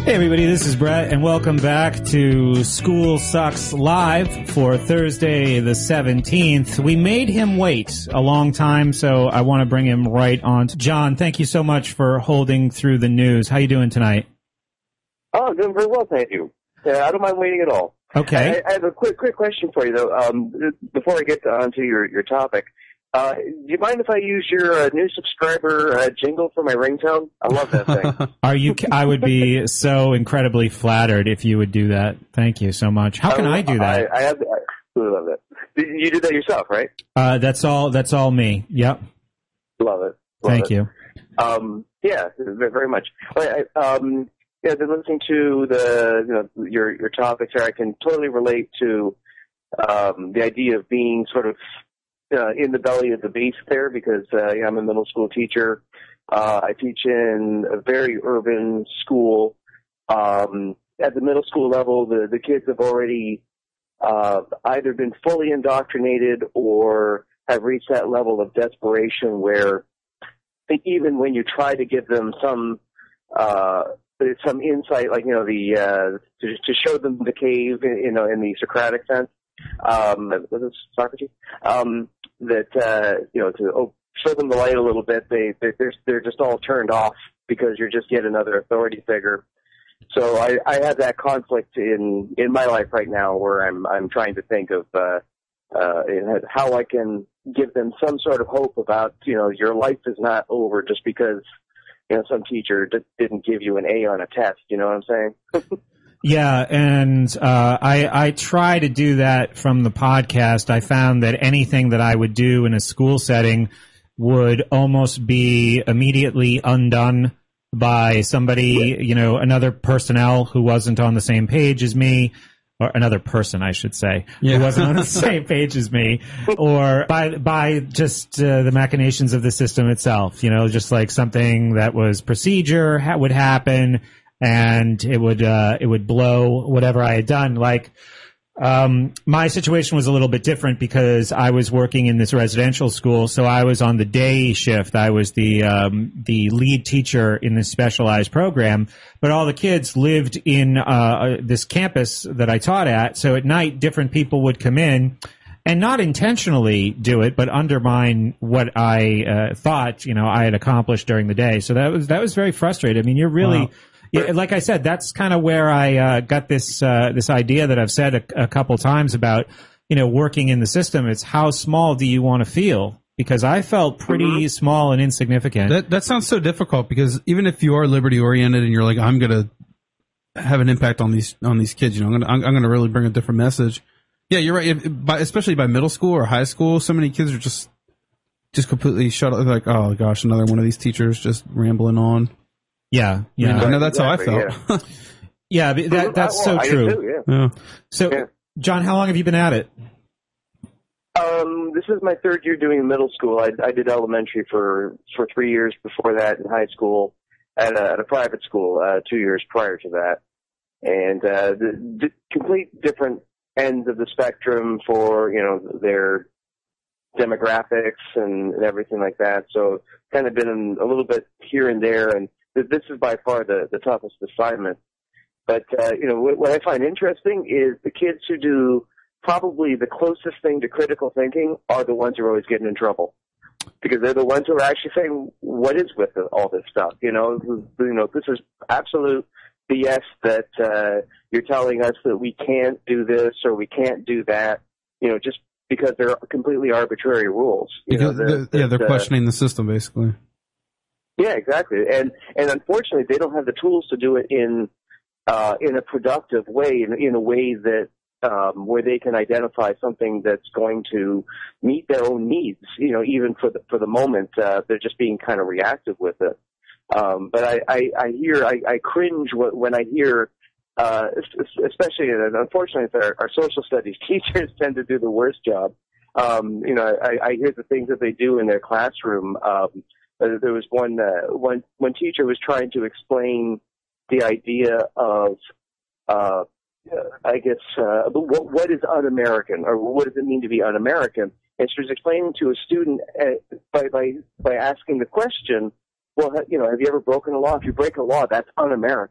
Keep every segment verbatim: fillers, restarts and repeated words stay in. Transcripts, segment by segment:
Hey everybody, this is Brett, and welcome back to School Sucks Live for Thursday the seventeenth. We made him wait a long time, so I want to bring him right on. John, thank you so much for holding through the news. How you doing tonight? Oh, doing very well, thank you. Uh, I don't mind waiting at all. Okay. I, I have a quick quick question for you, though, um, before I get onto your, your topic. Uh, do you mind if I use your uh, new subscriber uh, jingle for my ringtone? I love that thing. Are you? I would be so incredibly flattered if you would do that. Thank you so much. How can I, I do that? I, I, have, I really love that. You did that yourself, right? Uh, that's all. That's all me. Yep. Love it. Love Thank it. you. Um, yeah, very much. I, um, yeah, been listening to the you know your your topics here. I can totally relate to um, the idea of being sort of Uh, in the belly of the beast there because uh, yeah, I'm a middle school teacher. Uh, I teach in a very urban school. Um, at the middle school level, the, the kids have already uh, either been fully indoctrinated or have reached that level of desperation where even when you try to give them some uh, some insight, like you know the uh, to, to show them the cave, you know, in the Socratic sense. Um, was it Socrates? Um, that, uh, you know, to oh, show them the light a little bit, they, they, they're, they're just all turned off because you're just yet another authority figure. So I, I have that conflict in, in my life right now where I'm, I'm trying to think of, uh, uh, how I can give them some sort of hope about, you know, your life is not over just because, you know, some teacher d- didn't give you an A on a test. You know what I'm saying? Yeah, and uh, I, I try to do that from the podcast. I found that anything that I would do in a school setting would almost be immediately undone by somebody, you know, another personnel who wasn't on the same page as me, or another person, I should say, yeah. who wasn't on the same page as me, or by by just uh, the machinations of the system itself, you know, just like something that was procedure ha- would happen. And it would uh, it would blow whatever I had done. Like um, my situation was a little bit different because I was working in this residential school, so I was on the day shift. I was the um, the lead teacher in this specialized program, but all the kids lived in uh, this campus that I taught at. So at night, different people would come in and not intentionally do it, but undermine what I uh, thought you know I had accomplished during the day. So that was that was very frustrating. I mean, you're really. Wow. Yeah, like I said, that's kind of where I uh, got this uh, this idea that I've said a, a couple times about, you know, working in the system. It's how small do you want to feel? Because I felt pretty mm-hmm. small and insignificant. That that sounds so difficult because even if you are liberty oriented and you're like, I'm gonna have an impact on these on these kids, you know, I'm gonna I'm, I'm gonna really bring a different message. Yeah, you're right. If, by, especially by middle school or high school, so many kids are just just completely shut up. Like, oh gosh, another one of these teachers just rambling on. Yeah, yeah. I know that's exactly, how I felt. Yeah, yeah that, that's well, so true. Too, yeah. Yeah. So, yeah. John, how long have you been at it? Um, this is my third year doing middle school. I, I did elementary for, for three years before that, in high school at a, at a private school uh, two years prior to that. And uh, the, the complete different ends of the spectrum for, you know, their demographics and, and everything like that. So kind of been a little bit here and there, and this is by far the, the toughest assignment. But, uh, you know, what, what I find interesting is the kids who do probably the closest thing to critical thinking are the ones who are always getting in trouble. Because they're the ones who are actually saying, what is with the, all this stuff? You know, you know, this is absolute B S that uh, you're telling us that we can't do this or we can't do that, you know, just because they're completely arbitrary rules. You because know, that, yeah, they're uh, questioning the system, basically. Yeah, exactly. And and unfortunately, they don't have the tools to do it in uh, in a productive way, in, in a way that um, where they can identify something that's going to meet their own needs. You know, even for the for the moment, uh, they're just being kind of reactive with it. Um, but I, I, I hear, I, I cringe when I hear, uh, especially, and unfortunately, our, our social studies teachers tend to do the worst job. Um, you know, I, I hear the things that they do in their classroom. Um, there was one, uh, one, one teacher was trying to explain the idea of, uh, I guess, uh, what, what is un-American, or what does it mean to be un-American? And she was explaining to a student uh, by, by, by asking the question, well, you know, have you ever broken a law? If you break a law, that's un-American.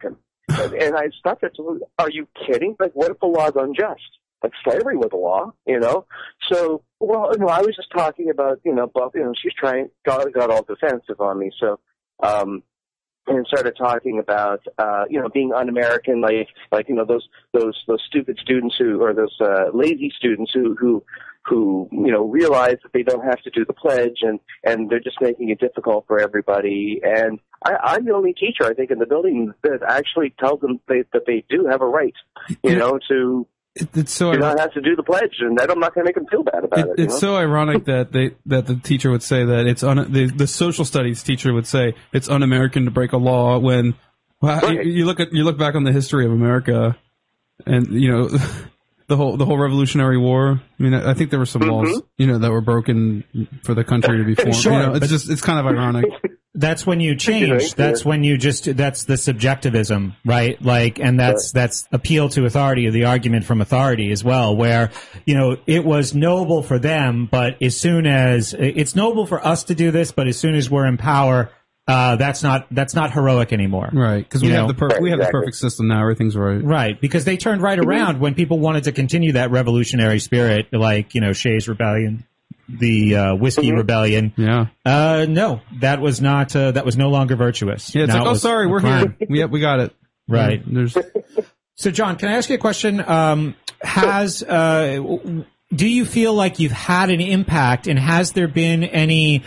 And, and I stopped it. Are you kidding? Like, what if the law is unjust? Like, slavery was a law, you know? So, well, you know, I was just talking about, you know, Bob, you know, she's trying, got, got all defensive on me. So, um, and started talking about, uh, you know, being un-American, like, like, you know, those, those, those stupid students who, or those, uh, lazy students who, who, who, you know, realize that they don't have to do the pledge and, and they're just making it difficult for everybody. And I, I'm the only teacher, I think, in the building that actually tells them they, that they do have a right, you know, to, It, it's so you don't have to do the pledge, and that I'm not going to make them feel bad about it. it. it it's you know? so ironic that they that the teacher would say that it's un, the the social studies teacher would say it's un-American to break a law when well, right. you, you look at you look back on the history of America, and you know the whole the whole Revolutionary War. I mean, I think there were some mm-hmm. laws you know that were broken for the country to be formed. Sure, you know, it's but- just it's kind of ironic. That's when you change. That's when you just, that's the subjectivism, right? Like, and that's, that's appeal to authority, the argument from authority as well, where, you know, it was noble for them, but as soon as, it's noble for us to do this, but as soon as we're in power, uh, that's not, that's not heroic anymore. Right. Because we You have know? the perfect, Right, we have exactly. the perfect system now. Everything's right. Right. Because they turned right around when people wanted to continue that revolutionary spirit, like, you know, Shays Rebellion, the uh, Whiskey Mm-hmm. Rebellion. Yeah. Uh, no, that was not, uh, that was no longer virtuous. Yeah. It's Now like, it oh, was sorry, a we're crime. here. Yep, we got it. Right. There's. So, John, can I ask you a question? Um, has uh, do you feel like you've had an impact, and has there been any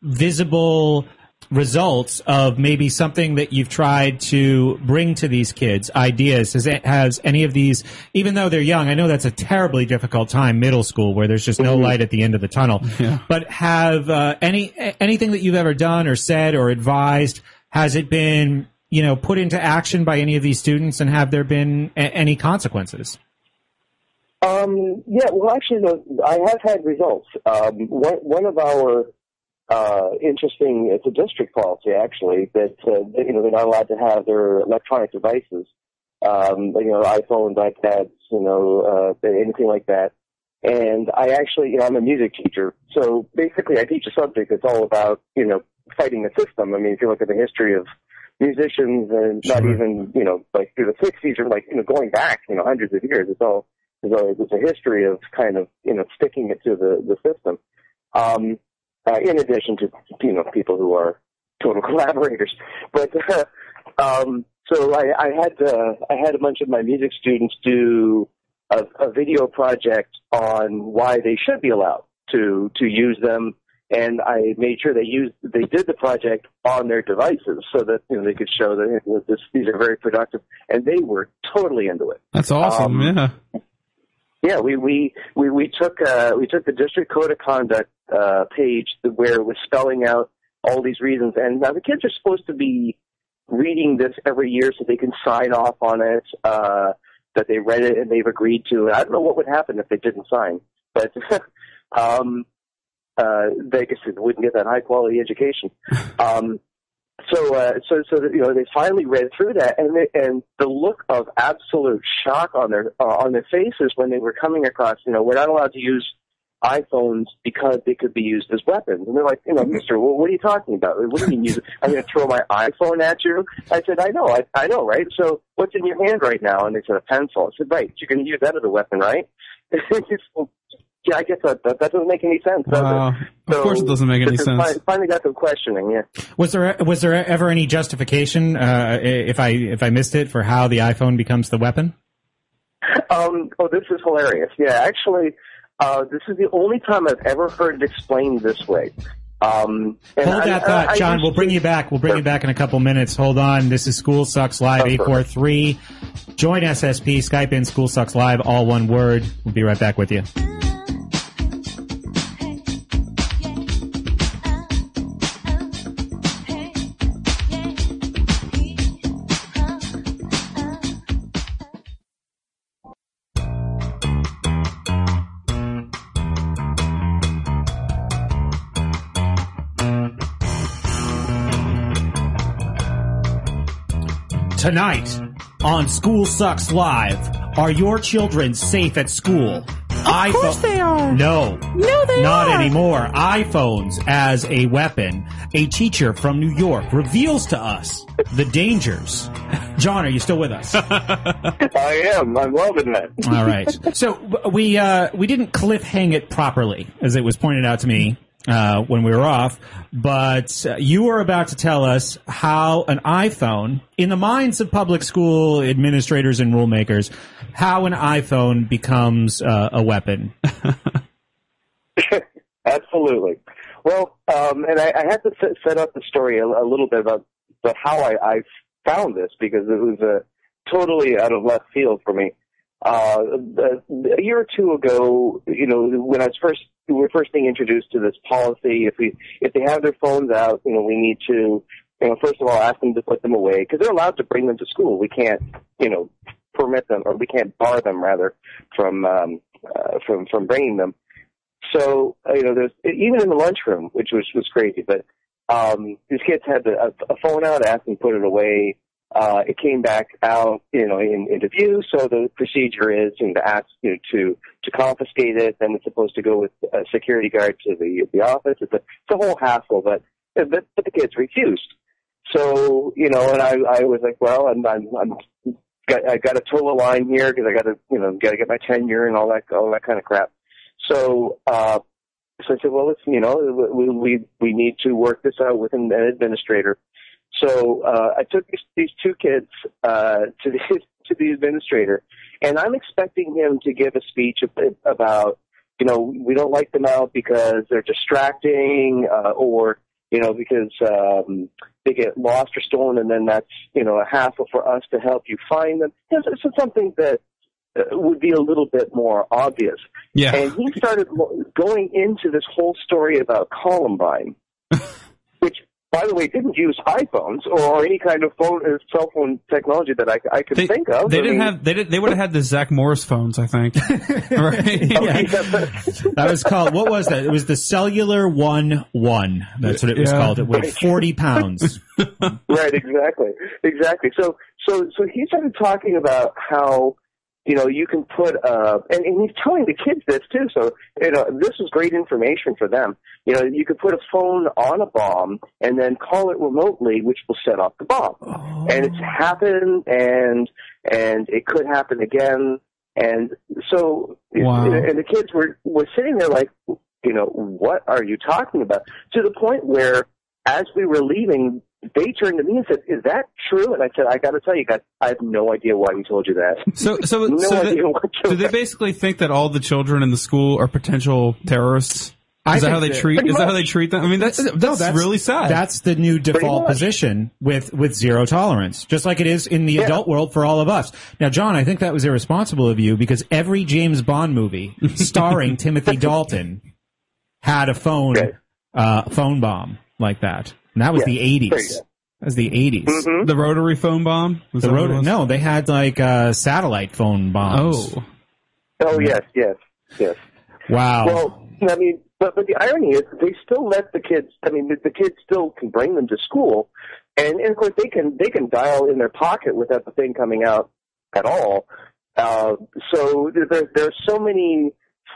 visible results of maybe something that you've tried to bring to these kids, ideas? Has, it, has any of these, even though they're young, I know that's a terribly difficult time, middle school, where there's just no light at the end of the tunnel. Yeah. But have uh, any anything that you've ever done or said or advised, has it been, you know, put into action by any of these students, and have there been a- any consequences? Um, yeah, well, actually, no, I have had results. Um, one, one of our uh, interesting, it's a district policy, actually, that, uh, you know, they're not allowed to have their electronic devices, um, you know, iPhones, iPads, you know, uh, anything like that. And I actually, you know, I'm a music teacher, so basically I teach a subject that's all about, you know, fighting the system. I mean, if you look at the history of musicians and not Sure. even, you know, like through the sixties or like, you know, going back, you know, hundreds of years, it's all, there's a, there's a history of kind of, you know, sticking it to the, the system. Um, uh, in addition to, you know, people who are total collaborators. But, uh, um, so I, I had, uh, I had a bunch of my music students do a, a video project on why they should be allowed to, to use them. And I made sure they used, they did the project on their devices so that, you know, they could show that it was this, these are very productive, and they were totally into it. That's awesome. Um, yeah. Yeah, we we we, we took uh, we took the district code of conduct uh, page where it was spelling out all these reasons, and now the kids are supposed to be reading this every year so they can sign off on it, uh, that they read it and they've agreed to. And I don't know what would happen if they didn't sign, but um, uh, they guess they wouldn't get that high quality education. Um, So, uh, so, so that, you know, they finally read through that, and they, and the look of absolute shock on their uh, on their faces when they were coming across, you know, we're not allowed to use iPhones because they could be used as weapons. And they're like, you know, Mister, well, what are you talking about? What do you mean use it? I'm going to throw my iPhone at you? I said, I know, I, I know, right? So, what's in your hand right now? And they said, a pencil. I said, right, you're going to use that as a weapon, right? Yeah, I guess that, that that doesn't make any sense. Does Wow. it? Of course it doesn't make any this is sense. fi- Finally got them questioning, yeah. Was there was there ever any justification, uh, if I if I missed it, for how the iPhone becomes the weapon? Um, oh, this is hilarious. Yeah, actually, uh, this is the only time I've ever heard it explained this way. Um, and Hold that I, thought, I, I John. used We'll bring to- you back. We'll bring Sure. you back in a couple minutes. Hold on. This is School Sucks Live, Oh, eight four three. Join S S P, Skype in, School Sucks Live, all one word. We'll be right back with you. Tonight on School Sucks Live, are your children safe at school? Of course they are. No. No, they Not are. anymore. iPhones as a weapon. A teacher from New York reveals to us the dangers. John, are you still with us? I am. I'm loving that. All right. So we uh, we didn't cliffhang it properly, as it was pointed out to me uh, when we were off. But uh, you were about to tell us how an iPhone, in the minds of public school administrators and rule makers, how an iPhone becomes uh, a weapon. Absolutely. Well, um, and I, I had to set, set up the story a, a little bit about, about how I, I found this, because it was uh, totally out of left field for me. Uh, a, a year or two ago, you know, when I was first, we were first being introduced to this policy, if we, if they have their phones out, you know, we need to, you know, first of all, ask them to put them away, because they're allowed to bring them to school. We can't, you know, permit them, or we can't bar them, rather, from, um, uh, from, from bringing them. So, uh, you know, there's, even in the lunchroom, which was, was crazy, but, um, these kids had a, a phone out, asked them to put it away. Uh, it came back out, you know, in, into view. So the procedure is, you know, to ask, you know, to, to confiscate it. Then it's supposed to go with a security guard to the, the office. It's a, it's a whole hassle, but, but, but the kids refused. So, you know, and I, I was like, well, I'm, I'm, I'm got, I got to toe the line here, because I got to, you know, got to get my tenure and all that, all that kind of crap. So, uh, so I said, well, let's, you know, we, we, we need to work this out with an administrator. So, uh, I took these, these two kids, uh, to the, to the administrator, and I'm expecting him to give a speech about, you know, we don't like them out because they're distracting, uh, or, you know, because, um, they get lost or stolen, and then that's, you know, a hassle for us to help you find them. You know, so something that would be a little bit more obvious. Yeah. And he started going into this whole story about Columbine, which, by the way, didn't use iPhones or any kind of phone, cell phone technology that I, I could they, think of. They I didn't mean, have. They did. They would have had the Zach Morris phones, I think. Right? Yeah. That was called. What was that? It was the Cellular One One. That's what it was Yeah. called. It weighed forty pounds. Right. Exactly. Exactly. So, so, so he started talking about how, you know, you can put, uh, and, and he's telling the kids this too, so, you know, this is great information for them. You know, you could put a phone on a bomb and then call it remotely, which will set off the bomb. Oh. And it's happened, and, and it could happen again. And so, wow. and the kids were, were sitting there like, you know, what are you talking about? To the point where, as we were leaving, they turned to me and said, "Is that true?" And I said, "I got to tell you guys, I have no idea why we told you that." So, so, no so idea they, whatsoever. do they basically think that all the children in the school are potential terrorists? Is I that how they that, treat? Is much. that how they treat them? I mean, that's that's, no, that's really sad. That's the new default much. position with with zero tolerance, just like it is in the Yeah. adult world for all of us. Now, John, I think that was irresponsible of you, because every James Bond movie starring Timothy Dalton had a phone Okay. uh, phone bomb like that, and that was Yeah. the eighties. There you go. That was the eighties. Mm-hmm. The rotary phone bomb. Was The that what it rotary, was? no, they had like uh, satellite phone bombs. Oh, Oh, yes, yes, yes. Wow. Well, I mean, but, but the irony is they still let the kids, I mean, the, the kids still can bring them to school, and, and of course they can, they can dial in their pocket without the thing coming out at all. Uh, so there, there are so many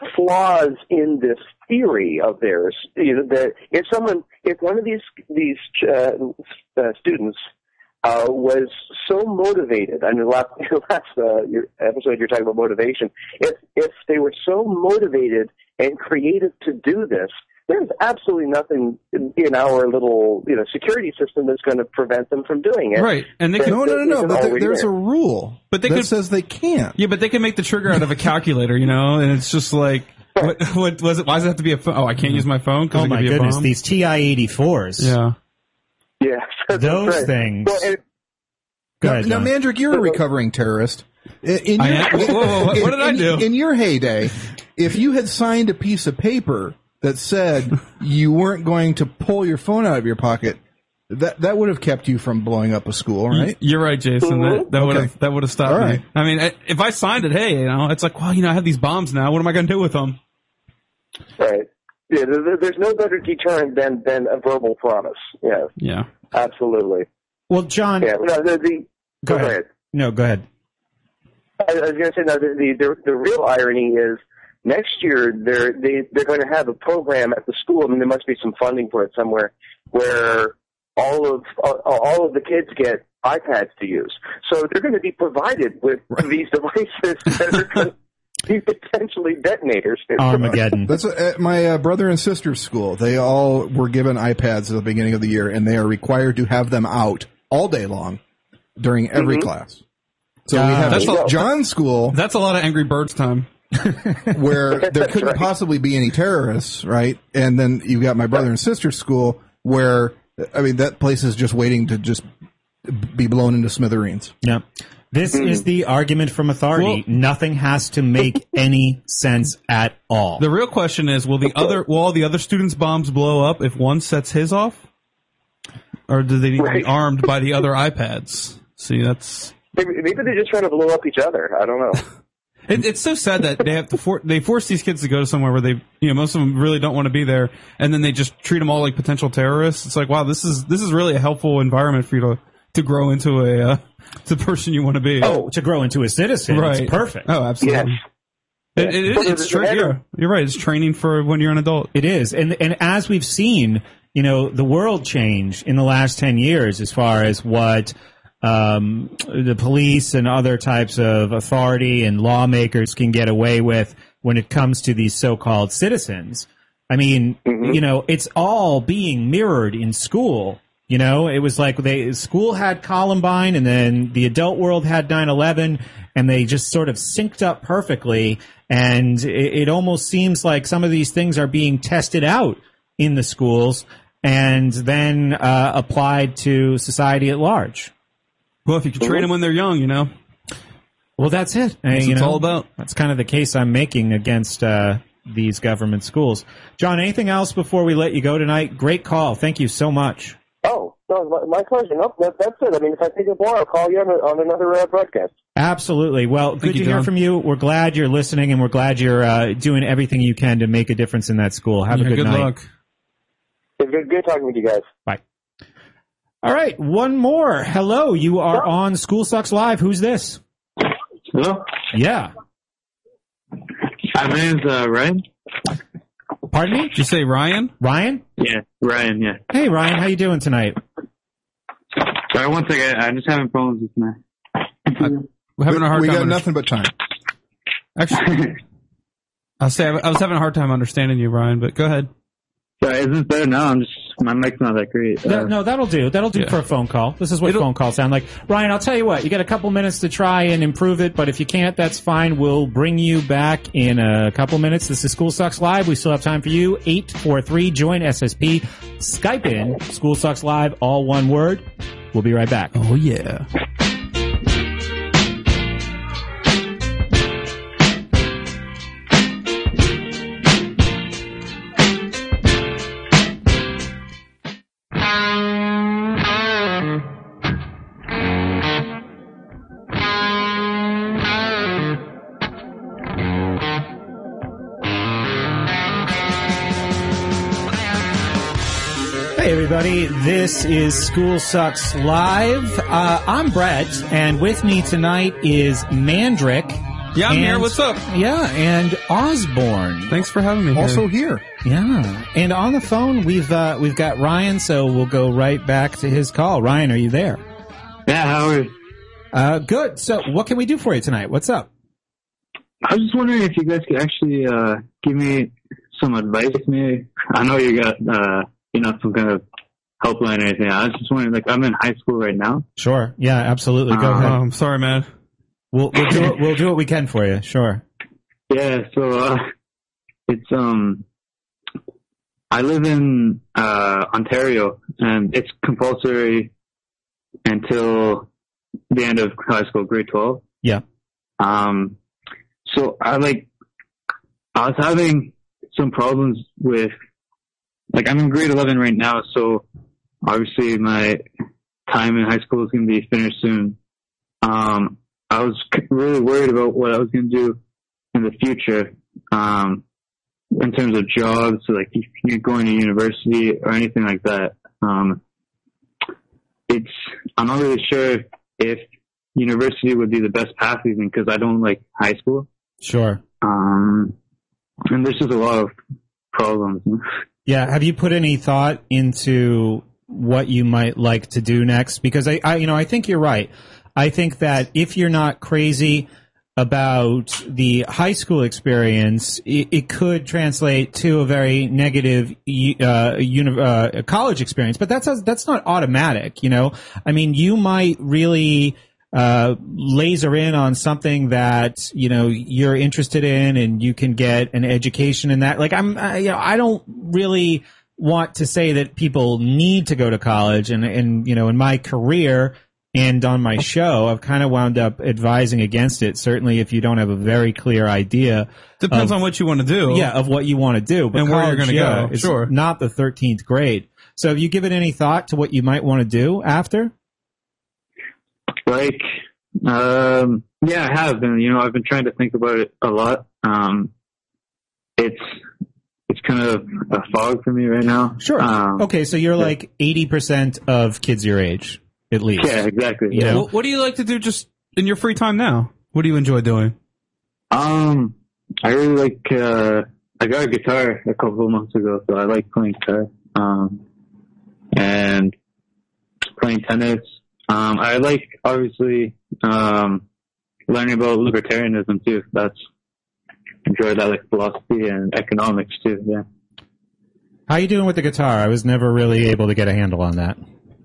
flaws in this theory of theirs, you know, that if someone, if one of these, these, uh, uh students, uh, was so motivated, I mean, last, last, uh, your episode you're talking about motivation, if, if they were so motivated and creative to do this, there's absolutely nothing in, in our little, you know, security system that's going to prevent them from doing it. right. And they That- can. No, no, no, no. It's But there, already there's there. a rule But they that could- says they can't. Yeah, but they can make the trigger out of a calculator, you know, and it's just like, what, what was it? Why does it have to be a phone? Oh, I can't use my phone because oh it my could be goodness, a bomb. these T I eighty-fours. Yeah. Yeah. that's Those right. things. Well, and, Go Now, ahead, now, John. Mandrick, you're a recovering terrorist. In, in I your, am? Whoa, whoa, whoa, what- what did I in- do? In your heyday, if you had signed a piece of paper that said you weren't going to pull your phone out of your pocket, that that would have kept you from blowing up a school, right? You're right, Jason. That, that would have Okay. that would have stopped All right. me. I mean, I- if I signed it, hey, you know, it's like, well, you know, I have these bombs now. What am I going to do with them? right. Yeah, there, there's no better deterrent than, than a verbal promise. Yeah, Yeah. absolutely. Well, John, Yeah, no, the, the, go ahead. No, go ahead. I was going to say, no, the, the, the, the real irony is next year they're, they, they're going to have a program at the school. I mean, there must be some funding for it somewhere where all of, all, all of the kids get iPads to use. So they're going to be provided with these devices that are going to be potentially detonators. Armageddon. That's uh, my uh, brother and sister's school. They all were given iPads at the beginning of the year, and they are required to have them out all day long during every mm-hmm. class. So uh, we have that's a, John's school. That's a lot of Angry Birds time. Where there couldn't right. possibly be any terrorists, right? And then you got my brother and sister's school where, I mean, that place is just waiting to just be blown into smithereens. Yeah. This mm. is the argument from authority. Well, nothing has to make any sense at all. The real question is, will the other, will all the other students' bombs blow up if one sets his off? Or do they need right. to be armed by the other iPads? See, that's... Maybe, maybe they're just trying to blow up each other. I don't know. It, it's so sad that they have to for, they force these kids to go to somewhere where they, you know, most of them really don't want to be there, and then they just treat them all like potential terrorists. It's like, wow, this is this is really a helpful environment for you to to grow into a uh, the person you want to be. Oh, to grow into a citizen, right? It's perfect. Oh, absolutely. Yes. It, it, it, it's tra- yeah, you're right. It's training for when you're an adult. It is, and and as we've seen, you know, the world change in the last ten years as far as what. Um, the police and other types of authority and lawmakers can get away with when it comes to these so-called citizens. I mean, mm-hmm. you know, it's all being mirrored in school. You know, it was like they school had Columbine and then the adult world had nine eleven and they just sort of synced up perfectly. And it, it almost seems like some of these things are being tested out in the schools and then uh, applied to society at large. Well, if you can train them when they're young, you know. Well, that's it. That's what you it's know, all about. That's kind of the case I'm making against uh, these government schools. John, anything else before we let you go tonight? Great call. Thank you so much. Oh, no, my, my pleasure. No, that, that's it. I mean, if I think of more, I'll call you on, a, on another uh, broadcast. Absolutely. Well, Thank good you, to hear John. from you. We're glad you're listening, and we're glad you're uh, doing everything you can to make a difference in that school. Have yeah, a good, good night. luck. It's good, good talking with you guys. Bye. All right, one more. Hello, you are on School Sucks Live. Who's this? Hello? Yeah. Hi, my name's uh, Ryan. Pardon me? Did you say Ryan? Ryan? Yeah, Ryan, yeah. Hey, Ryan, how you doing tonight? Sorry, one second. I'm just having problems with my... I, we're having a hard we time. got under- nothing but time. Actually, I'll say I was having a hard time understanding you, Ryan, but go ahead. Sorry, isn't it better now? I'm just... My mic's not that great. Uh, No, no, that'll do. That'll do yeah. for a phone call. This is what It'll- phone calls sound like. Ryan, I'll tell you what. You got a couple minutes to try and improve it, but if you can't, that's fine. We'll bring you back in a couple minutes. This is School Sucks Live. We still have time for you. eight four three, join S S P. Skype in. School Sucks Live, all one word. We'll be right back. Oh, yeah. Hey, everybody. This is School Sucks Live. Uh, I'm Brett, and with me tonight is Mandrick. Yeah, I'm and, here. What's up? Yeah, and Osborne. Thanks for having me here. Also here. Yeah, and on the phone we've uh, we've got Ryan, so we'll go right back to his call. Ryan, are you there? Yeah, how are you? Uh, good. So, what can we do for you tonight? What's up? I was just wondering if you guys could actually uh, give me some advice. Maybe I know you got uh, you know some kind of helpline or anything. I was just wondering, like, I'm in high school right now. Sure. Yeah, absolutely. Go Uh, ahead. Oh, I'm sorry, man. We'll we'll do it, we'll do what we can for you. Sure. Yeah, so uh, it's um, I live in uh, Ontario, and it's compulsory until the end of high school, grade twelve. Yeah. Um, so I like, I was having some problems with, like, I'm in grade eleven right now, so obviously my time in high school is going to be finished soon. Um, I was really worried about what I was going to do in the future, um, in terms of jobs, like if you're going to university or anything like that. Um, it's, I'm not really sure if, if university would be the best path even because I don't like high school. Sure. Um, and there's just a lot of problems. Yeah. Have you put any thought into what you might like to do next? Because I, I, you know, I think you're right. I think that if you're not crazy about the high school experience, it, it could translate to a very negative uh, uni- uh, college experience. But that's that's not automatic, you know. I mean, you might really uh, laser in on something that, you know, you're interested in, and you can get an education in that. Like, I'm, I, you know, I don't really want to say that people need to go to college, and, and, you know, in my career and on my show, I've kind of wound up advising against it. Certainly if you don't have a very clear idea. Depends of, on what you want to do. Yeah, of what you want to do. But and where you're college, going to yeah, go. is Sure. not the thirteenth grade. So have you given any thought to what you might want to do after? Like, um, yeah, I have been, you know, I've been trying to think about it a lot. Um, it's, it's kind of a fog for me right now. Sure. Um, Okay, so you're like eighty percent of kids your age, at least. Yeah, exactly. You Yeah. know? What, what do you like to do just in your free time now? What do you enjoy doing? Um, I really like, uh, I got a guitar a couple of months ago, so I like playing guitar. Um, and playing tennis. Um, I like, obviously, um, learning about libertarianism too. That's, enjoy that, like philosophy and economics too, yeah. How you doing with the guitar? I was never really able to get a handle on that.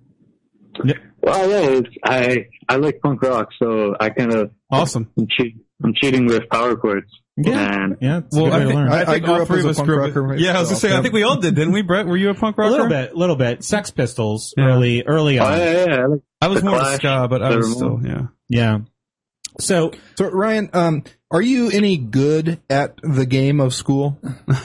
Well, yeah, it's, I, I like punk rock, so I kind of, Awesome. I'm, cheat, I'm cheating with power chords. Yeah, And yeah. It's a Well, good way I to think, learn. I I think grew all up three as of a us punk grew up. rocker Yeah, I was gonna myself, say, I yeah. think we all did, didn't we, Brett? Were you a punk rocker? A little bit, little bit. Sex Pistols, Yeah. early, early oh, on. yeah, yeah, I like I was The more Clash, ska, but I the was Ramones. still, yeah. Yeah. So, So Ryan, um, are you any good at the game of school?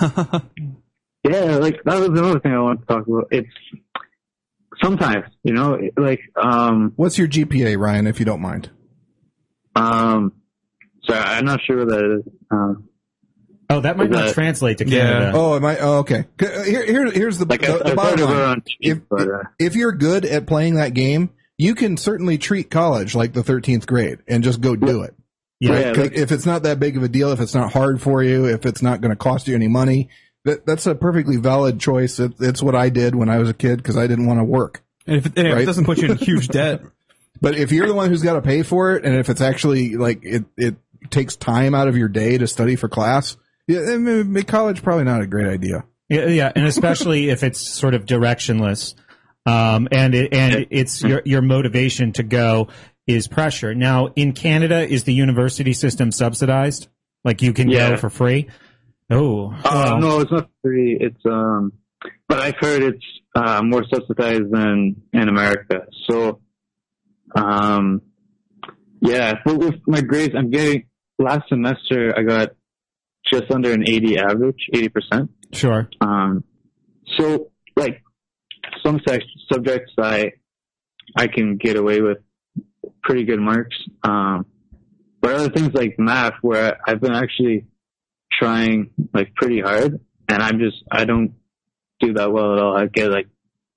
Yeah, like that was another thing I wanted to talk about. It's sometimes, you know, it- like um What's your G P A, Ryan, if you don't mind? um sorry, I'm not sure what that is. Um oh, that might Is not that- translate to Yeah. Canada. Oh, am I? Oh, okay. C- Here, here, here's the, like the, I, the I bottom started line. around cheap, If, but uh, if you're good at playing that game, you can certainly treat college like the thirteenth grade and just go do it. Yeah. Right? Yeah, 'Cause like- if it's not that big of a deal, if it's not hard for you, if it's not going to cost you any money, that that's a perfectly valid choice. It, it's what I did when I was a kid because I didn't want to work. And if, it, and if Right. it doesn't put you in huge debt, But if you're the one who's got to pay for it, and if it's actually like it, it takes time out of your day to study for class, yeah, I mean, college probably not a great idea. Yeah, yeah, and especially if it's sort of directionless, um, and it, and it's your your motivation to go is pressure. Now, in Canada, is the university system subsidized? Like you can Yeah. go for free? Oh, uh, well, no, it's not free. It's um, but I've heard it's uh, more subsidized than in America. So, um, yeah, but with my grades, I'm getting last semester I got just under an eighty average, eighty percent. sure. Um, so like some sec- subjects I I can get away with pretty good marks. Um, but other things like math, where I've been actually trying like pretty hard, and I'm just I don't do that well at all. I get like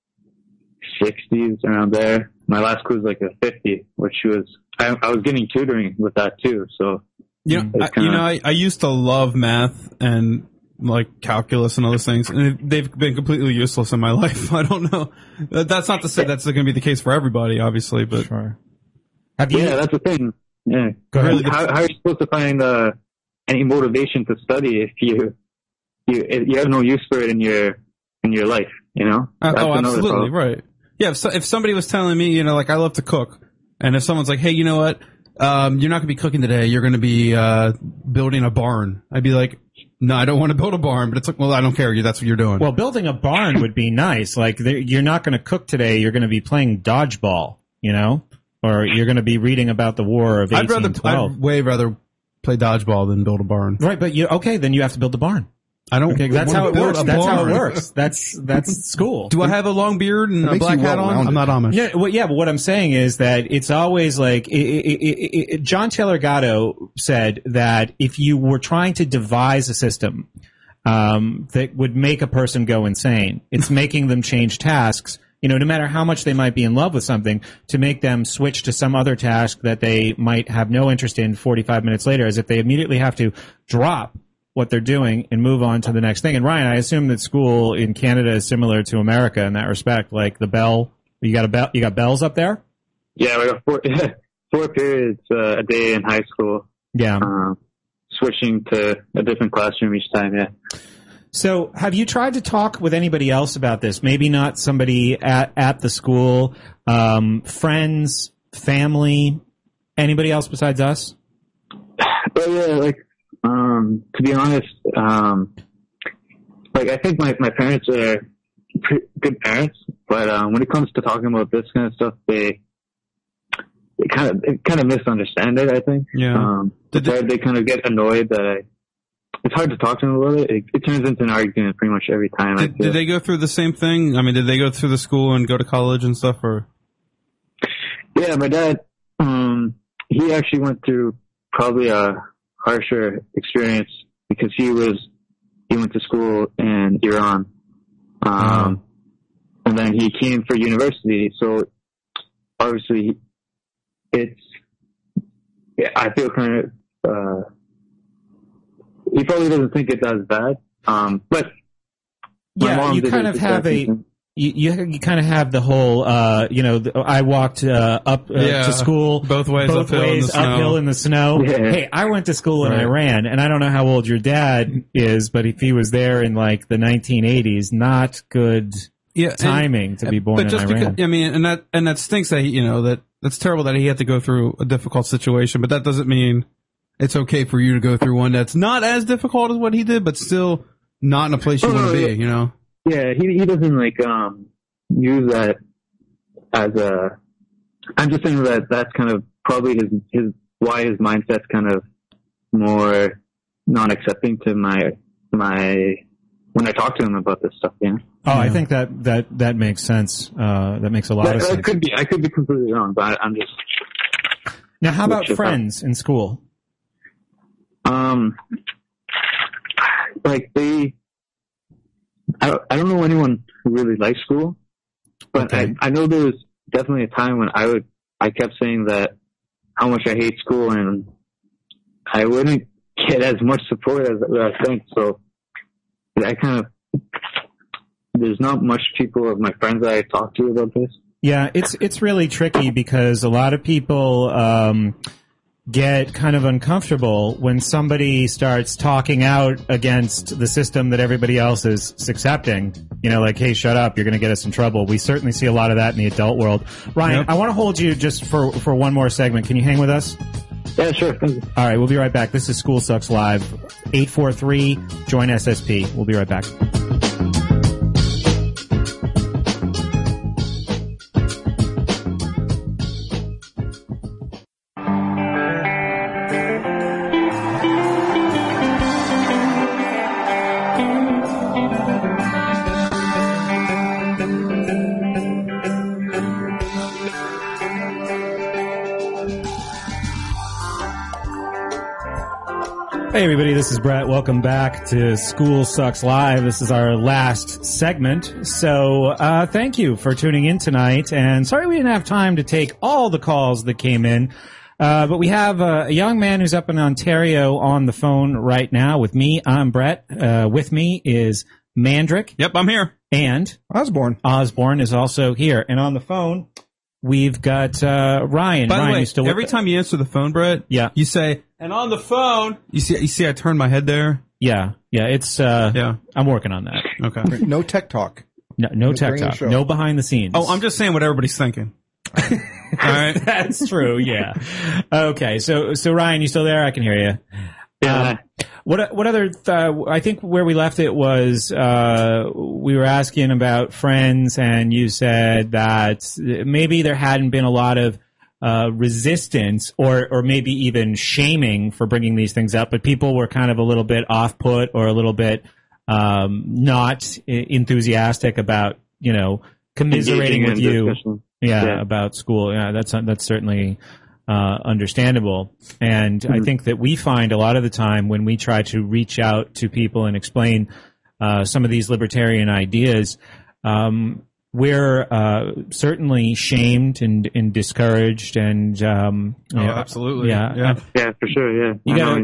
sixties around there. My last quiz was like a fifty, which was I, I was getting tutoring with that too. So you know, I, It's kinda- you know, I, I used to love math and like calculus and other things, and they've been completely useless in my life. I don't know. That- That's not to say that's going to be the case for everybody, obviously, but Sure. Have you? yeah, that's the thing. Yeah, Go ahead. how, how are you supposed to find uh, any motivation to study if you you if you have no use for it in your in your life? You know. Uh, That's oh, another absolutely, problem. right. Yeah, if, so, if somebody was telling me, you know, like I love to cook, and if someone's like, hey, you know what, um, you're not going to be cooking today, you're going to be uh, building a barn, I'd be like, no, I don't want to build a barn, but it's like, well, I don't care, that's what you're doing. Well, building a barn would be nice. Like there- you're not going to cook today. You're going to be playing dodgeball, you know, or you're going to be reading about the War of I'd rather, eighteen twelve. I'd way rather play dodgeball than build a barn. Right, but you okay? Then you have to build the barn. I don't. Okay, that's wanna how it build works. a That's how it barn. works. That's that's school. Do I have a long beard and It a makes black you hat on? well-rounded. I'm not Amish. Yeah, well, yeah, but what I'm saying is that it's always like it, it, it, it, John Taylor Gatto said that if you were trying to devise a system um, that would make a person go insane, it's making them change tasks. You know, no matter how much they might be in love with something, to make them switch to some other task that they might have no interest in forty-five minutes later, as if they immediately have to drop what they're doing and move on to the next thing. And Ryan, I assume that school in Canada is similar to America in that respect. Like the bell, you got a bell, you got bells up there? Yeah, we got four, four periods uh, a day in high school. Yeah. Uh, switching to a different classroom each time, yeah. So have you tried to talk with anybody else about this? Maybe not somebody at, at the school, um, friends, family, anybody else besides us? But yeah, like, um, to be honest, um, like I think my, my parents are pretty good parents, but um, when it comes to talking about this kind of stuff, they they kind of they kind of misunderstand it. I think. Yeah. Um, Did they, they kind of get annoyed that I. It's hard to talk to them about it. It, it turns into an argument pretty much every time. did, I feel. did they go through the same thing? I mean, did they go through the school and go to college and stuff, or? Yeah, my dad. Um, he actually went through probably a harsher experience because he was he went to school in Iran, um, and then he came for university. So obviously, it's yeah, I feel kind of uh, he probably doesn't think it's as bad, um, but my Yeah, mom you did kind it of have a exactly. you, you you kind of have the whole uh you know the, I walked uh, up uh, Yeah, to school both ways, both uphill in ways the snow. uphill in the snow. Yeah. Hey, I went to school in Right. Iran, and I don't know how old your dad is, but if he was there in like the nineteen eighties, not good Yeah, and- timing to be born but in just Iran. because, I mean, and that and that stinks that he, you know, that that's terrible that he had to go through a difficult situation. But that doesn't mean it's okay for you to go through one that's not as difficult as what he did, but still not in a place you Oh, want to be. yeah. You know. Yeah, he he doesn't like um use that as a. I'm just saying that that's kind of probably his his why his mindset's kind of more non-accepting to my my when I talk to him about this stuff. Yeah. Oh, I think that that that makes sense. Uh, that makes a lot That, of that sense. could be I could be completely wrong, but I, I'm just Now, how about Which is- friends in school? um like they. I don't, I don't know anyone who really likes school, but Okay. I, I know there was definitely a time when I would I kept saying that how much I hate school and I wouldn't get as much support as I think. So I kind of there's not much people of my friends that I talk to about this. Yeah, it's it's really tricky because a lot of people um, get kind of uncomfortable when somebody starts talking out against the system that everybody else is accepting. You know, like, hey, shut up, you're going to get us in trouble. We certainly see a lot of that in the adult world. Ryan, Yep. I want to hold you just for, for one more segment. Can you hang with us? Yeah, sure. Thank you. All right, we'll be right back. This is School Sucks Live. eight four three, join S S P. We'll be right back. Hey everybody, this is Brett. Welcome back to School Sucks Live. This is our last segment. So, uh, thank you for tuning in tonight. And sorry we didn't have time to take all the calls that came in. Uh, but we have uh, a young man who's up in Ontario on the phone right now with me. I'm Brett. Uh, with me is Mandrick. Yep, I'm here. And Osborne. Osborne is also here. And on the phone, we've got uh, Ryan. By Ryan, the way, you still with every us? time you answer the phone, Brett, Yeah. you say, and on the phone, you see, you see, I turned my head there. Yeah, yeah, it's, uh, Yeah. I'm working on that. Okay. No tech talk. No, no tech During the talk. show. No behind the scenes. Oh, I'm just saying what everybody's thinking. All right. That's true. Yeah. Okay. So, so Ryan, you still there? I can hear you. Yeah. Um, what, what other, th- I think where we left it was, uh, we were asking about friends and you said that maybe there hadn't been a lot of, uh, resistance or, or maybe even shaming for bringing these things up, but people were kind of a little bit off put or a little bit, um, not e- enthusiastic about, you know, commiserating Engaging with in you. discussion. Yeah, Yeah. about school. Yeah, that's that's certainly uh, understandable. And I Mm-hmm. think that we find a lot of the time when we try to reach out to people and explain uh, some of these libertarian ideas, um, we're uh, certainly shamed and, and discouraged. And um, Oh, yeah, absolutely. yeah, Yeah. Yeah, for sure. Yeah. You I know gotta- what you mean.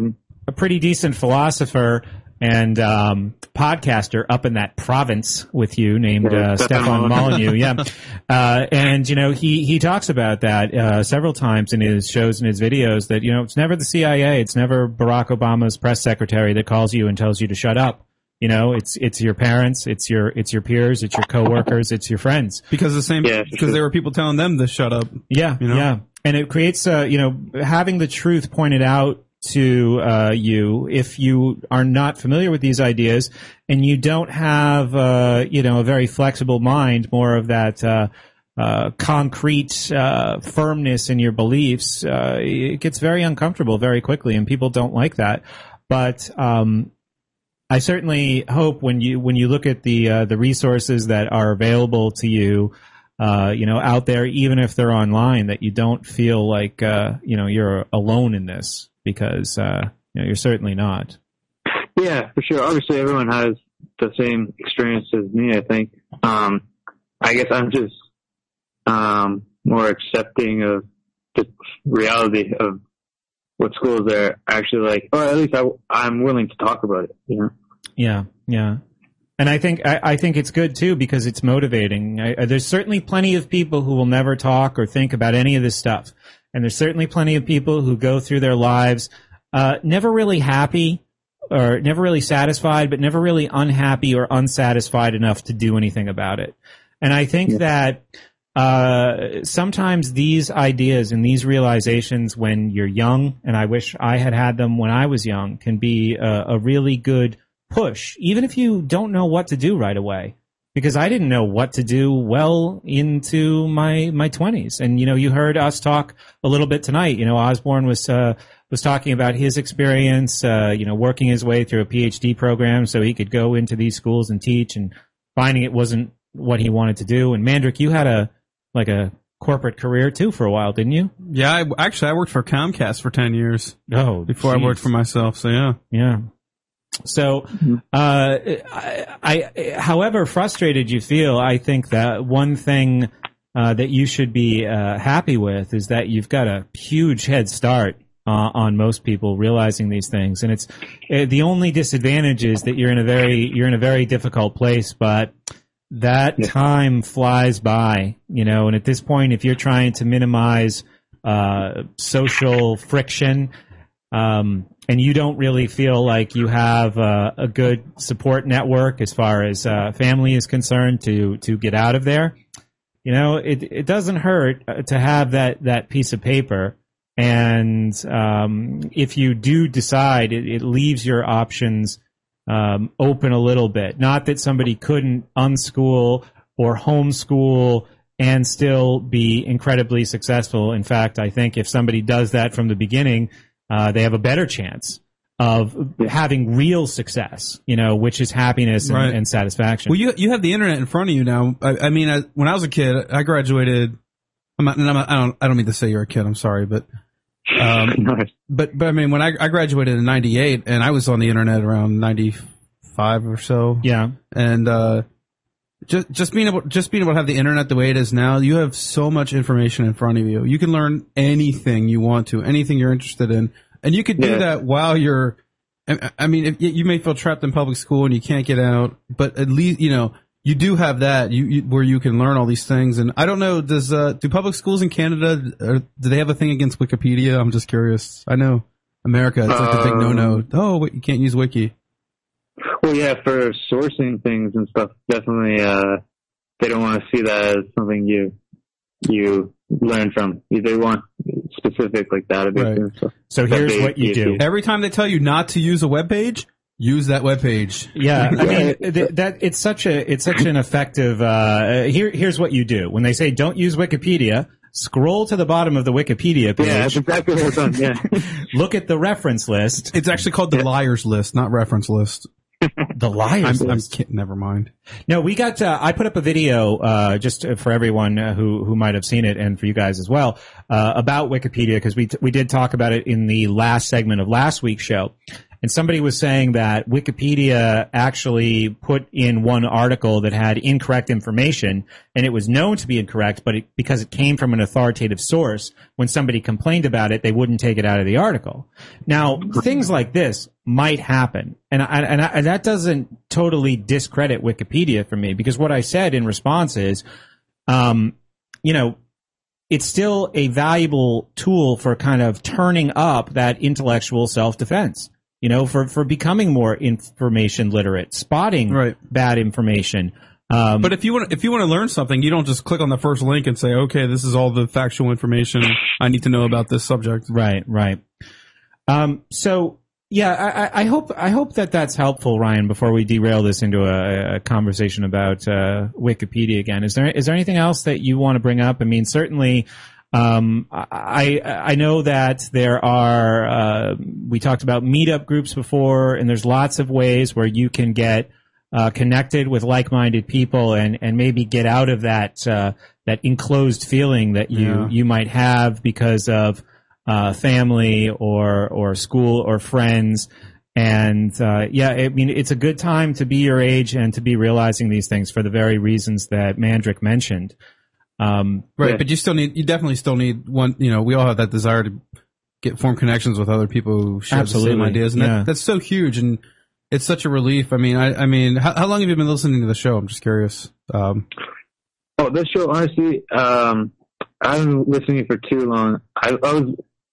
a pretty decent philosopher and um, podcaster up in that province with you named uh, Stefan Molyneux. Yeah. Uh, and, you know, he, he talks about that uh, several times in his shows and his videos that, you know, it's never the C I A. It's never Barack Obama's press secretary that calls you and tells you to shut up. You know, it's it's your parents, it's your it's your peers, it's your coworkers, it's your friends. Because the same, Yeah, because there were people telling them to shut up. Yeah, You know? yeah. And it creates, uh, you know, having the truth pointed out to uh, you if you are not familiar with these ideas and you don't have, uh, you know, a very flexible mind, more of that uh, uh, concrete uh, firmness in your beliefs, uh, it gets very uncomfortable very quickly, and people don't like that. But um, I certainly hope when you when you look at the uh, the resources that are available to you, uh, you know, out there, even if they're online, that you don't feel like uh, you know you're alone in this, because uh, you know you're certainly not. Yeah, for sure. Obviously, everyone has the same experience as me, I think. Um, I guess I'm just um, more accepting of the reality of what schools are actually like, or at least I, I'm willing to talk about it, you know? Yeah, yeah. And I think I, I think it's good too, because it's motivating. I, there's certainly plenty of people who will never talk or think about any of this stuff, and there's certainly plenty of people who go through their lives uh, never really happy or never really satisfied, but never really unhappy or unsatisfied enough to do anything about it. And I think yeah. that uh, sometimes these ideas and these realizations when you're young, and I wish I had had them when I was young, can be a, a really good push, even if you don't know what to do right away. Because I didn't know what to do well into my my twenties. And, you know, you heard us talk a little bit tonight. You know, Osborne was uh, was talking about his experience, uh, you know, working his way through a P H D program so he could go into these schools and teach, and finding it wasn't what he wanted to do. And Mandrick, you had a like a corporate career too for a while, didn't you? Yeah, I, actually, I worked for Comcast for ten years. Oh, before geez. I worked for myself. So yeah, yeah. So, uh, I, I, however frustrated you feel, I think that one thing uh, that you should be uh, happy with is that you've got a huge head start uh, on most people realizing these things, and it's uh, the only disadvantage is that you're in a very you're in a very difficult place, but that yeah. time flies by, you know. And at this point, if you're trying to minimize uh, social friction, um, and you don't really feel like you have uh, a good support network as far as uh, family is concerned to to get out of there, you know, it it doesn't hurt to have that, that piece of paper. And um, if you do decide, it, it leaves your options um, open a little bit. Not that somebody couldn't unschool or homeschool and still be incredibly successful. In fact, I think if somebody does that from the beginning, Uh, they have a better chance of having real success, you know, which is happiness and, right. and satisfaction. Well, you you have the internet in front of you now. I, I mean, I, when I was a kid, I graduated. I'm not, I'm not, I don't. I don't mean to say you're a kid. I'm sorry, but, um, but but I mean, when I, I graduated in ninety-eight, and I was on the internet around ninety-five or so. Yeah, and uh, just just being able just being able to have the internet the way it is now, you have so much information in front of you. You can learn anything you want to, anything you're interested in, and you could do yeah. that while you're. I, I mean, if, you may feel trapped in public school and you can't get out, but at least you know you do have that you, you where you can learn all these things. And I don't know, does uh, do public schools in Canada or, do they have a thing against Wikipedia? I'm just curious. I know America, it's like um, a big no-no. Oh, wait, you can't use Wiki. Well, yeah, for sourcing things and stuff, definitely, uh, they don't want to see that as something you, you learn from. They want specific, like, database. Right. So, so here's they, what you do. Every time they tell you not to use a web page, use that web page. Yeah. I mean, th- that, it's such a, it's such an effective, uh, here, here's what you do. When they say don't use Wikipedia, scroll to the bottom of the Wikipedia page. Yeah, that's exactly what I've done, yeah. Look at the reference list. It's actually called the liars list, not reference list. The liars I'm, list. I'm kidding, never mind. No, we got, uh, I put up a video, uh, just for everyone uh, who, who might have seen it and for you guys as well, uh, about Wikipedia, because we, t- we did talk about it in the last segment of last week's show. And somebody was saying that Wikipedia actually put in one article that had incorrect information, and it was known to be incorrect, but it, because it came from an authoritative source, when somebody complained about it, they wouldn't take it out of the article. Now, things like this might happen, and, I, and, I, and that doesn't totally discredit Wikipedia for me, because what I said in response is, um, you know, it's still a valuable tool for kind of turning up that intellectual self-defense. You know, for, for becoming more information literate, spotting right. bad information. Um, but if you want, if you want to learn something, you don't just click on the first link and say, "Okay, this is all the factual information I need to know about this subject." Right, right. Um, so yeah, I, I hope I hope that that's helpful, Ryan. Before we derail this into a, a conversation about uh, Wikipedia again, is there is there anything else that you want to bring up? I mean, certainly. Um, I, I know that there are, uh, we talked about meetup groups before, and there's lots of ways where you can get, uh, connected with like-minded people and, and maybe get out of that, uh, that enclosed feeling that you, Yeah. you might have because of, uh, family or, or school or friends. And, uh, yeah, I mean, it's a good time to be your age and to be realizing these things for the very reasons that Mandrick mentioned. Um, right, yeah. but you still need, you definitely still need one, you know, we all have that desire to get, form connections with other people who share Absolutely. the same ideas. And Yeah. that, that's so huge. And it's such a relief. I mean, I, I mean, how, how long have you been listening to the show? I'm just curious. Um, Oh, this show, honestly, um, I haven't been listening for too long. I, I was,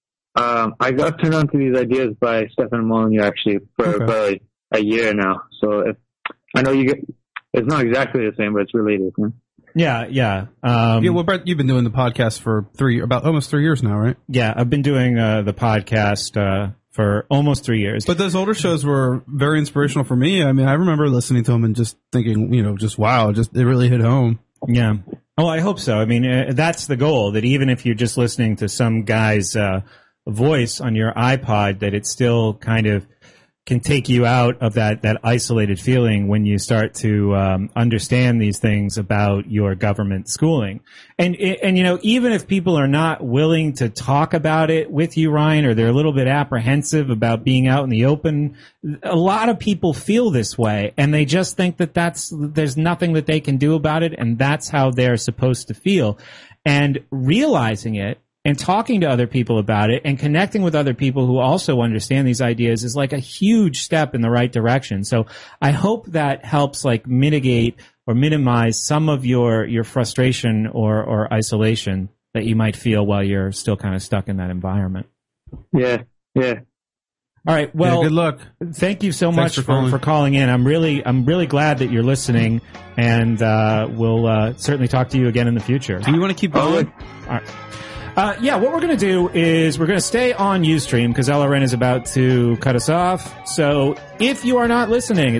um, I got turned on to these ideas by Stefan Molyneux actually for Okay. about like a year now. So if, I know you get, it's not exactly the same, but it's related. Huh? yeah, yeah. Um, yeah, well, Brett, you've been doing the podcast for three, about almost three years now, right? yeah, I've been doing, uh, the podcast, uh, for almost three years. But those older shows were very inspirational for me. I mean, I remember listening to them and just thinking, you know, just wow, just it really hit home. Yeah. Oh, I hope so. I mean, uh, that's the goal, that even if you're just listening to some guy's uh, voice on your iPod, that it still kind of can take you out of that, that isolated feeling when you start to um, understand these things about your government schooling. And, and, you know, even if people are not willing to talk about it with you, Ryan, or they're a little bit apprehensive about being out in the open, a lot of people feel this way, and they just think that that's, there's nothing that they can do about it, and that's how they're supposed to feel. And realizing it, and talking to other people about it and connecting with other people who also understand these ideas is like a huge step in the right direction. So I hope that helps like mitigate or minimize some of your, your frustration or, or isolation that you might feel while you're still kind of stuck in that environment. Yeah, yeah. All right. Well, Yeah, good luck. Thank you so Thanks much for for, calling. for calling in. I'm really, I'm really glad that you're listening, and, uh, we'll, uh, certainly talk to you again in the future. Do you want to keep going? All right. Uh, yeah, what we're going to do is we're going to stay on Ustream because L R N is about to cut us off. So if you are not listening at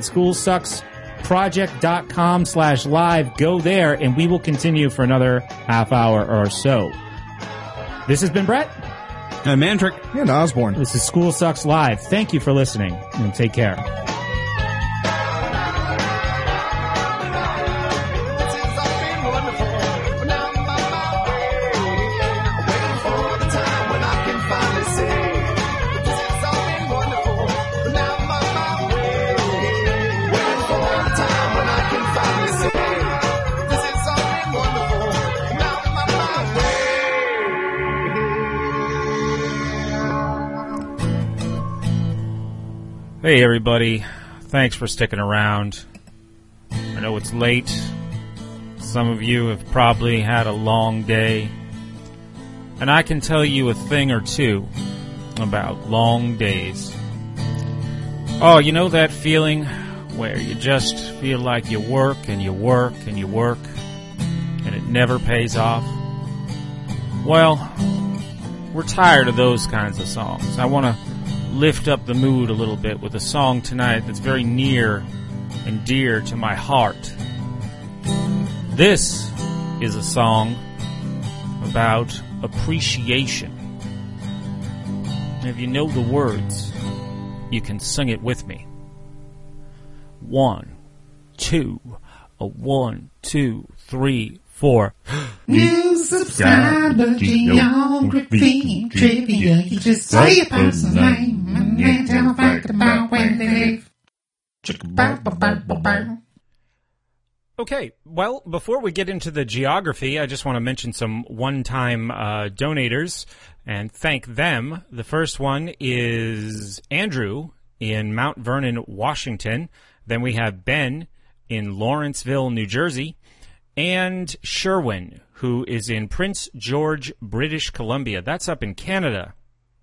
schoolsucksproject.com slash live, go there and we will continue for another half hour or so. This has been Brett. And Mandrick. And Osborne. This is School Sucks Live. Thank you for listening and take care. Hey everybody, thanks for sticking around. I know it's late. Some of you have probably had a long day. And I can tell you a thing or two about long days. Oh, you know that feeling where you just feel like you work and you work and you work and it never pays off? Well, we're tired of those kinds of songs. I want to lift up the mood a little bit with a song tonight that's very near and dear to my heart. This is a song about appreciation. And if you know the words, you can sing it with me. One, two, a one, two, three, four. You subscribe to Geography Trivia. You just say your person's name and And they tell a fact about where they live. Okay, well, before we get into the geography, I just want to mention some one-time uh, donators and thank them. The first one is Andrew in Mount Vernon, Washington. Then we have Ben in Lawrenceville, New Jersey, and Sherwin, who is in Prince George, British Columbia. That's up in Canada.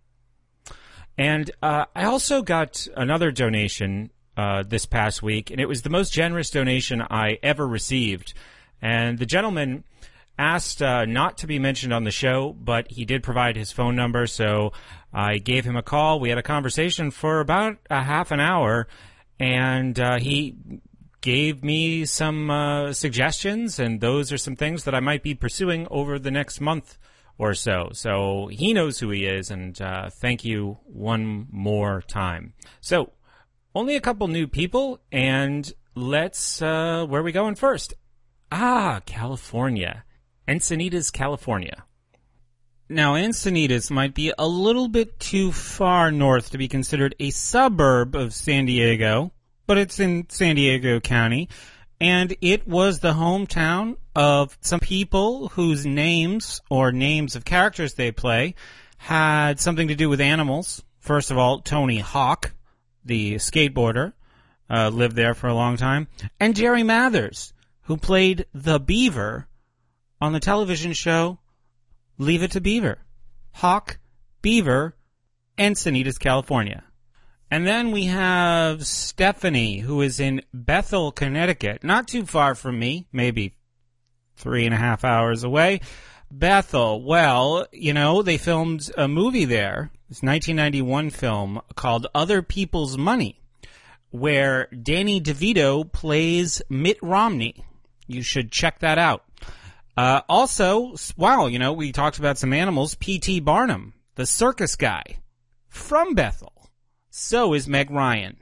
And uh, I also got another donation Uh, this past week, and it was the most generous donation I ever received. And the gentleman asked uh, not to be mentioned on the show, but he did provide his phone number, so I gave him a call. We had a conversation for about a half an hour, and uh, he gave me some uh, suggestions, and those are some things that I might be pursuing over the next month or so. So he knows who he is, and uh, thank you one more time. So, only a couple new people, and let's, uh, where are we going first? Ah, California. Encinitas, California. Now, Encinitas might be a little bit too far north to be considered a suburb of San Diego, but it's in San Diego County, and it was the hometown of some people whose names, or names of characters they play, had something to do with animals. First of all, Tony Hawk, the skateboarder, uh, lived there for a long time. And Jerry Mathers, who played the Beaver on the television show Leave It to Beaver. Hawk, Beaver, Encinitas, California. And then we have Stephanie, who is in Bethel, Connecticut. Not too far from me, maybe three and a half hours away. Bethel, well, you know, they filmed a movie there. It's a nineteen ninety-one film called Other People's Money, where Danny DeVito plays Mitt Romney. You should check that out. Uh, also, wow, you know, we talked about some animals. P T Barnum, the circus guy, from Bethel. So is Meg Ryan.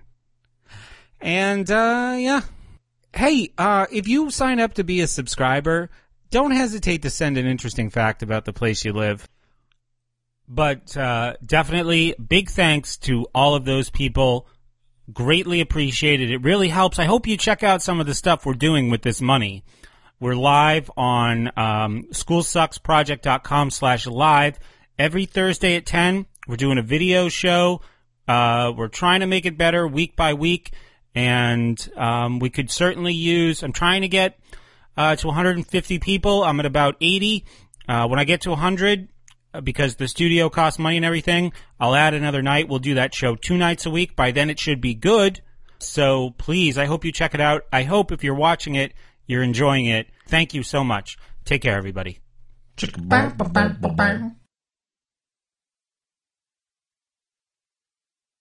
And, uh, yeah. Hey, uh, if you sign up to be a subscriber, don't hesitate to send an interesting fact about the place you live. But uh, definitely big thanks to all of those people. Greatly appreciated. It really helps. I hope you check out some of the stuff we're doing with this money. We're live on um, schoolsucksproject.com slash live every Thursday at ten. We're doing a video show. Uh, we're trying to make it better week by week. And um, we could certainly use, I'm trying to get uh, to one hundred fifty people. I'm at about eighty. Uh, when I get to one hundred, because the studio costs money and everything, I'll add another night. We'll do that show two nights a week. By then it should be good. So please, I hope you check it out. I hope if you're watching it, you're enjoying it. Thank you so much. Take care, everybody.